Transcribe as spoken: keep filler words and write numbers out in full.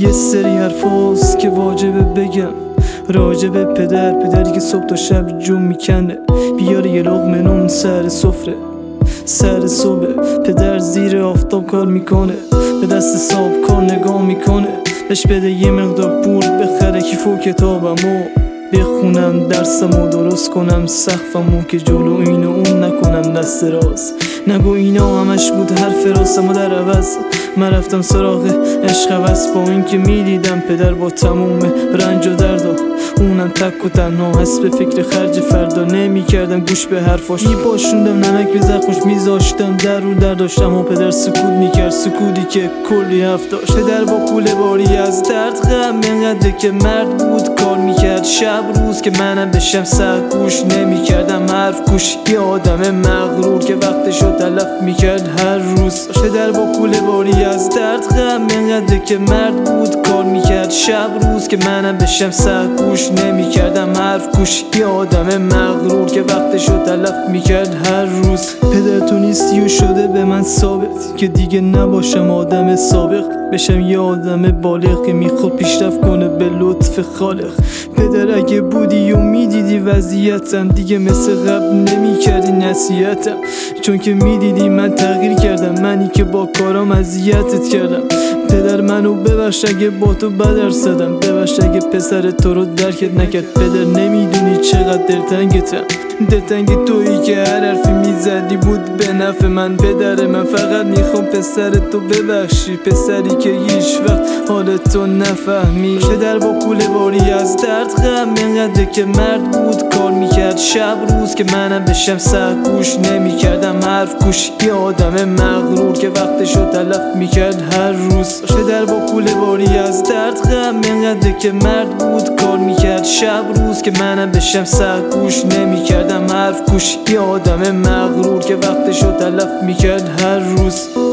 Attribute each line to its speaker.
Speaker 1: یه سری حرفاست که واجبه بگم راجب پدر پدری که صبح تا شب جون میکنه بیاره یه لقمه نون سر سفره سر صبح. پدر زیر آفتاب کار میکنه به دست حساب کار نگاه میکنه بهش بده یه مقدار پول بخره کیف و کتابمو بخونم درسمو درست کنم سقفمو که جلو این و اون نکنم دست راست. نگو اینا همش بود حرف راستم و در عوض من رفتم سراغ عشق عوض با این که میدیدم پدر با تموم رنج و درد و اونم تک و تنها هست به فکر خرج فردا نمیکردم گوش به حرفاش میپاشوندم نمک به زخمش میذاشتم در رو در داشتم و پدر سکوت میکرد سکوتی که کلی حرف داشت. پدر با کوله باری از درد غم اینقدر که مرد بود کار میکرد شب روز که منم بشم سرگوش نمیکردم حرف گوش یه آدم مغرور که وقتشو تلف میکرد هر روز. پدر با کوله باری از درد غم اینقدر که مرد بود کار میکرد شب روز که منم بشم سرگوش نمیکردم حرف گوش یه آدم مغرور که وقتشو تلف میکرد هر روز. پدر تو نیستی و شده به من ثابت که دیگه نباشم آدم سابق بشم یه آدم بالغ که میخواد پیشرفت کنه به لطف خالق. پدر اگه بودی و میدیدی وضعیتم دیگه مثل قبل نمیکردی نصیحتم چون که میدیدی من تغییر کردم منی که با کارام اذیتت کردم. پدر منو ببخش اگه با تو بدر زدم ببخش اگه پسر تو رو درکت نکرد. پدر نمیدونی چقدر دلتنگتم دلتنگ تویی که هر حرفی میزدی بود به نفع من. پدر من فقط میخوام پسر تو ببخشی پسری که هیچ وقت حال تو نفهمی. پدر با کوله باری از درد غم اینقدر که مرد بود کار میکرد شب روز که منم بشم سرگوش نمیکردم حرف گوش یه آدم مغرور که وقتشو تلف میکرد هر روز. پدر با کوله باری از درد غم اینقدر که مرد بود کار میکرد شب روز که منم بشم سرگوش نمیکردم حرف گوش یه آدم مغرور که وقتشو تلف میکرد هر روز.